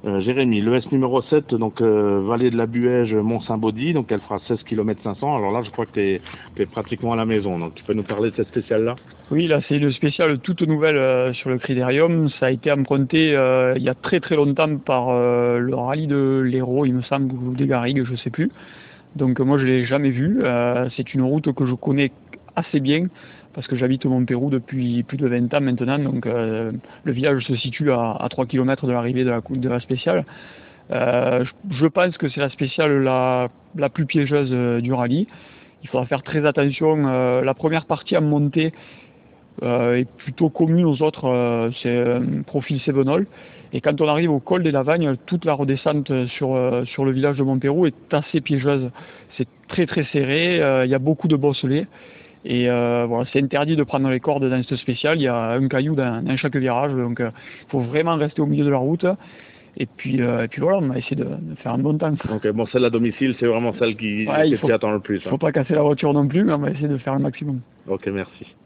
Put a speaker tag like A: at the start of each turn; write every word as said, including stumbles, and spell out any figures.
A: Euh, Jérémy, le S numéro sept, donc euh, vallée de la Buège, Mont-Saint-Baudy, donc elle fera seize kilomètres cinq cents. Alors là, je crois que tu es pratiquement à la maison, donc tu peux nous parler de cette spéciale-là?
B: Oui, là c'est une spéciale toute nouvelle euh, sur le Critérium. Ça a été emprunté euh, il y a très très longtemps par euh, le rallye de l'Hérault, il me semble, ou des Garrigues, je sais plus. Donc moi je l'ai jamais vu. Euh, c'est une route que je connais assez bien parce que j'habite au Mont-Pérou depuis plus de vingt ans maintenant. Donc euh, le village se situe à, à trois kilomètres de l'arrivée de la, de la spéciale. Euh, je, je pense que c'est la spéciale la, la plus piégeuse euh, du rallye. Il faudra faire très attention. Euh, la première partie en montée euh, est plutôt commune aux autres. Euh, c'est un profil Cévenol. Et quand on arrive au col des Lavagnes, toute la redescente sur, euh, sur le village de Montpérou est assez piégeuse. C'est très très serré, euh, il y a beaucoup de bosselets. Et euh, voilà, c'est interdit de prendre les cordes dans cette spéciale. Il y a un caillou dans, dans chaque virage, donc il euh, faut vraiment rester au milieu de la route. Et puis, euh, et puis voilà, on va essayer de, de faire un bon temps.
A: Donc bon, celle à domicile, c'est vraiment celle qui,
B: Ouais,
A: qui
B: il faut,
A: t'y attend le plus.
B: faut
A: Hein.
B: pas casser la voiture non plus, mais on va essayer de faire le maximum.
A: Ok, merci.